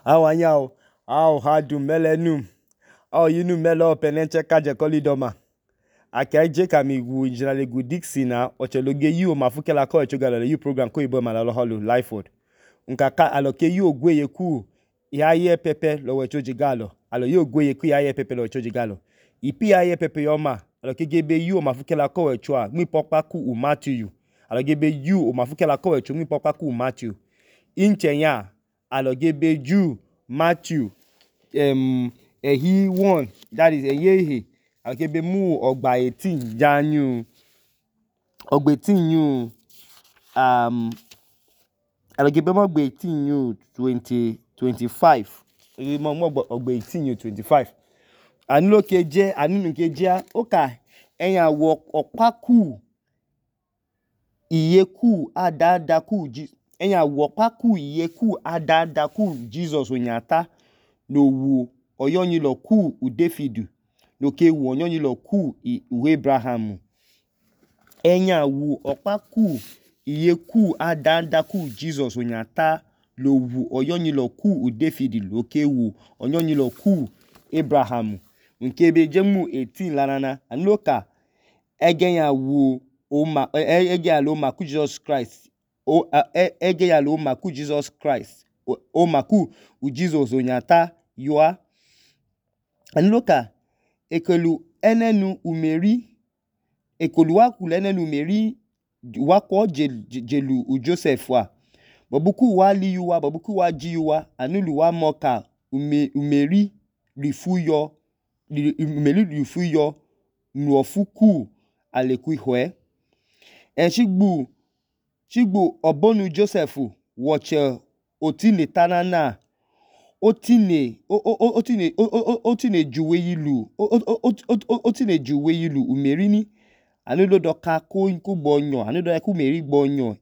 Awanyao, aw hadu melenum. Aw yinu melo penenche kaje kolidoma. Akaje kamigu injinale gu Dixina ocheloge yu mafukela ko echogalo yu program ko ibo malalo holu Lifeford. Nkaka aloke yu ogweye ku yaye pepe lo wechoji galo. Alo yu ogweye ku yaye pepe lo wechoji galo. Ipi yaye pepe yoma aloke gebe yu mafukela ko echoa mi pokpa ku u Matthew. Alo gebe yu mafukela ko echo mi pokpa ku u Matthew. Inchenya alo gebe yu Matthew he won that is eyehe akebe mu ogba 18 janu ogba 18 yu alogebe mo ogba 18 yu 2025 mo ogba 18 yu 25 anulo keje anunu keje oka eyan wo opaku iyeku adadaku eyan wo opaku iyeku adadaku Jesus onyata no wu oyonyilo ku u David no ke wu oyonyilo ku u Abraham enya wu opaku iyeku adadaku Jesus onyata lo wu oyonyilo ku u David lo ke wu oyonyilo ku Abraham nke be jemu 18 lanana anoka egenya wu ege alo ma ku Jesus Christ ege alo ma ku Jesus Christ o maku u Jesus onyata yoa anloka ekolu enenu umeri ekolu wakulu enenu umeri wako jelu u Joseph wa babuku wali yuwa babuku waji yuwa anulu wa moka umeri rifuyo nuofuku alekuihwe chigbu obonu Joseph woche otine tanana otine juwe yilu umerini anulo doka ko gbonyo anulo ku meri gbonyo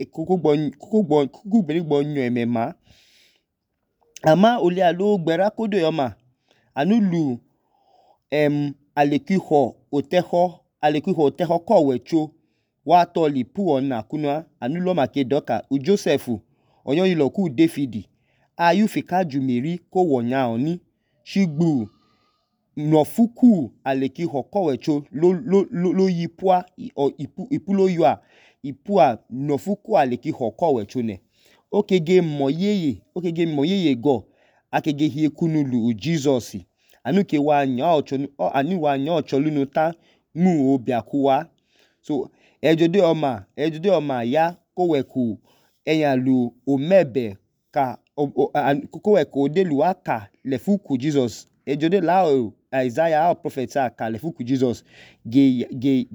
ku meri gbonyo emema ama ole alo gbera kodo yoma anulu alekuho oteho kowecho wa toli pu ona kunwa anulo makedoka u Joseph onyoyilo ku David ayu fika jumeri ko wonya oni shigbu nofuku aleki hokowecho lo yipua ipulo yua ipua nofuku aleki hokowecho ne okege moyeye go akege hie kunulu u Jesus anuke wa nya ocholunu ta mu obiakuwa so ejode oma ya koweku enyalu omebe ka koweku odelu aka lefuku Jesus ejode lao Isaiah prophet aka lefuku Jesus ge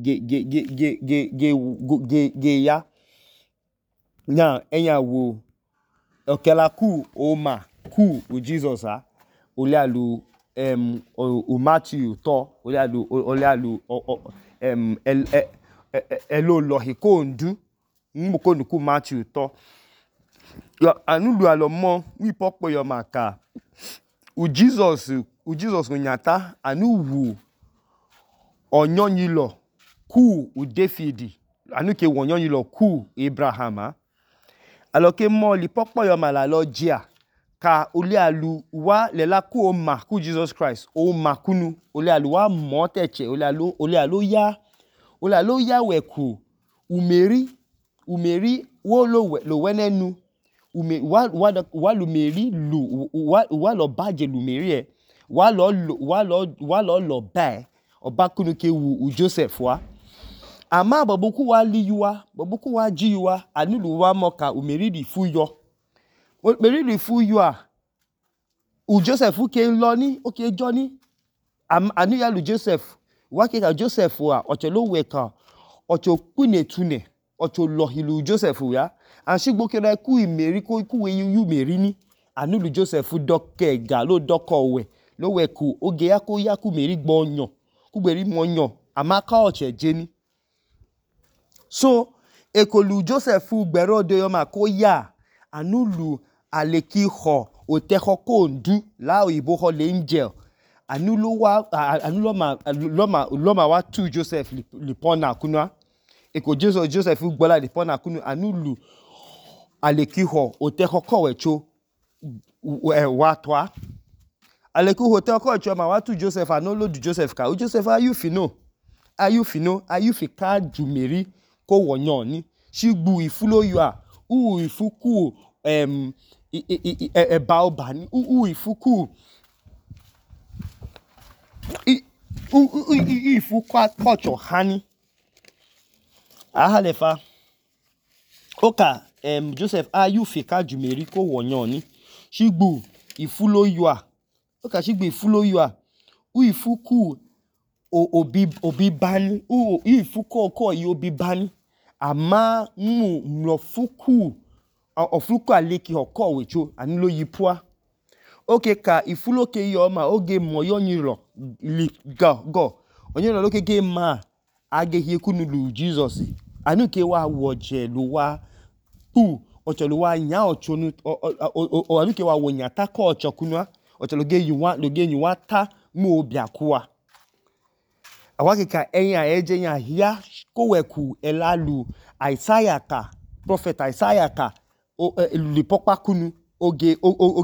ya nya enyawu okela ku oma ku u Jesus olialu u Matthew to olialu elo lohiko ndu mbuko nuku Matthew to anulu alomo wi popo yo maka u Jesus onyata anuwu onyonyilo ku u David anuke wonyonyilo ku Abraham aloke mo li popo yo mala lojia ka olialu wa lela ku o ma ku Jesus Christ o makunu olialu wa moteche olialu ya weku umeri wo lo wenenu wa lumeri lu wa lo baje lumeri wa lo ba obakunu ke wu Joseph wa ama babuku wa liyuwa babuku wa jiyuwa anulu wa moka umeri di fuyo meri di fuyo u Joseph ke loni oke joni anu ya lu Joseph wa ke ka Joseph wa ochelo weka ocho kunetune ocho lohilu Joseph ya anshigbo kere ku imeri ko ku we yu meri ni anulu Joseph doke ga lo dokowe lo weku oge ya ku meri gbonyo ku gberi monyo amaka oche jeni so ekolu Joseph gbero de yoma ko ya anulu aleki ho oteho ko ndu la oyibo ho le angel anulo ma wa tu Joseph lipona kunwa eko Joseph gbola lipona kunu anulu alekiho oteho kowecho watwa aleku hotel ko choma watu Joseph anolo du Joseph ka Joseph ayu fika jumeri ko wonyo ni shigbu ifulo yo a ifuku baoba ni ifuku ifuku kocho hani ahalefa oka Joseph ayu fika jumeri ko wonyo ni shigbu ifulo yo a oka shigbu ifulo yo a ifuku obi bani ifuku oko yi obi bani ama mlofuku ofuku aleki oko wecho anilo yipua oke ka ifulo ke yo ma oge moyo nyiro li go onye lo ke ma age hiekunu lu Jesus anu ke wa woje lu wa ocholo wa nya ochonu anu ke wa wonya ta ko ochokunwa ocholo ge yiwa ta mu obiakua awakika enya eje nya hia koweku elalu Isaiah ka prophet Isaiah ka lipopa kunu oge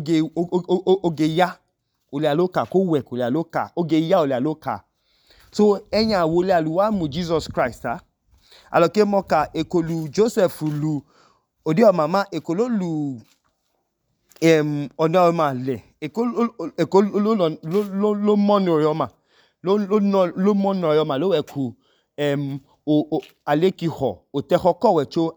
ya ole aloka koweku ole aloka oge ya ole aloka so enya wole aluwa mu Jesus Christ aloke moka ekolu Joseph lu odi o mama ekolo lu ona ma le ekolo lo mono yo ma lo mono yo ma lo weku aleki ho oteho ko wecho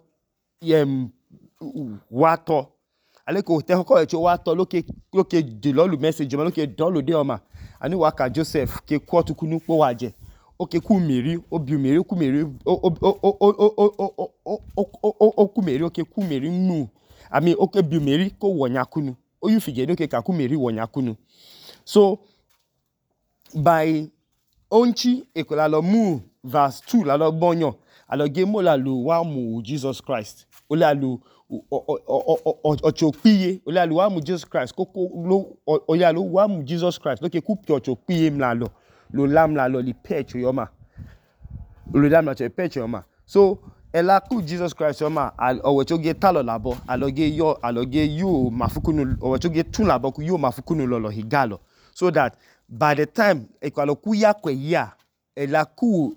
wato aleki oteho ko wecho wato loke de lo lu message ma loke don lo de o ma ani waka Joseph ke kwotu kunu po waje oke ku meri obi meri ku meri o ku meri oke ku meri nu ami oke bi meri ko wonya kunu oyu fige doke ka ku meri wonya kunu so by onchi ekola lo mu verse 2 la lo gbonyo aloge mo la lu wa mu Jesus Christ o la lu ochopiye o la lu wa mu Jesus Christ koko lo o ya lu wa mu Jesus Christ loke ku pi ochopiye mla lo lam la lo li pecho yoma lo lam la che pecho yoma so ela ku Jesus Christ yoma owechoge talo labo aloge yo mafukunu owechoge tun labo ku yo mafukunu lo higalo so that by the time ekwalo ku ya kwe ya ela ku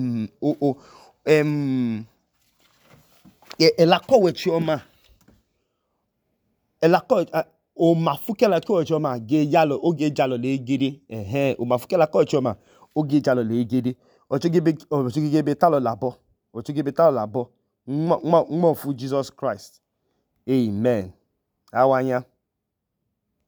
ela ko wechioma ela ko o mafukela ko wechioma ge yalo oge jalo le gede o mafukela ko wechioma oge jalo le gede ochoge be talo labo mo fu Jesus Christ amen awanya